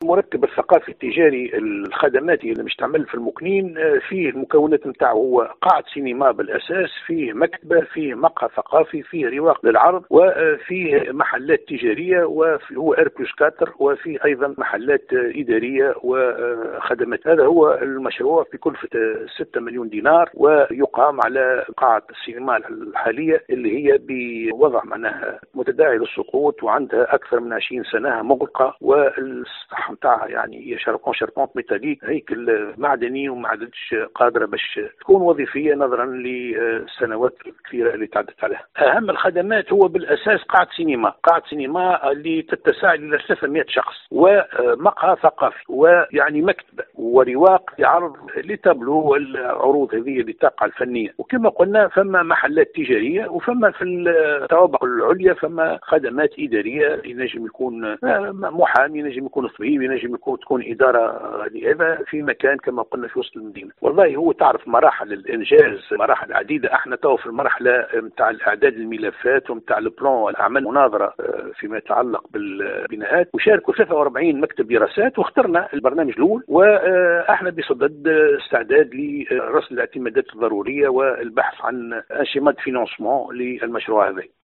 المركب الثقافي التجاري الخدماتي اللي مش تعمل في المكنين فيه المكونات نتاعو هو قاعة سينما بالأساس، فيه مكتبة، فيه مقهى ثقافي، فيه رواق للعرض، وفيه محلات تجارية، وهو ار بلس 4، وفيه أيضا محلات إدارية وخدمات. هذا هو المشروع بكلفة 6 مليون دينار، ويقام على قاعة السينما الحالية اللي هي بوضع معناها متداعي للسقوط، وعندها أكثر من 20 سنة مغلقة، والسطح نتاعها يعني هي شاربونت ميتاليك، هيكل معدني، وما عادتش قادرة باش تكون وظيفية نظرا للسنوات الكثيرة اللي تعدت عليها. أهم الخدمات هو بالأساس قاعة سينما اللي تتسع إلى 300 شخص، ومقهى ثقافي، ويعني مكتبة ورواق لعرض لتابلو والعروض هذه اللي تقع الفنية. وكما قلنا فما محلات تجارية، وفما في الطوابق العليا فما خدمات إدارية، ينجم يكون محامي، ينجم يكون طبيب، ينجم تكون إدارة. هذا في مكان كما قلنا في وسط المدينة. والله هو تعرف مراحل الإنجاز مراحل عديدة. احنا تو في المرحلة متاع الإعداد الملفات ومتاع البلان الأعمال مناظرة فيما يتعلق بالبناءات، وشاركوا 43 مكتب دراسات، واخترنا البرنامج الأول، واحنا بصدد استعداد لرسل الاعتمادات الضرورية والبحث عن انشطة فينانسمون للمشروع هذا.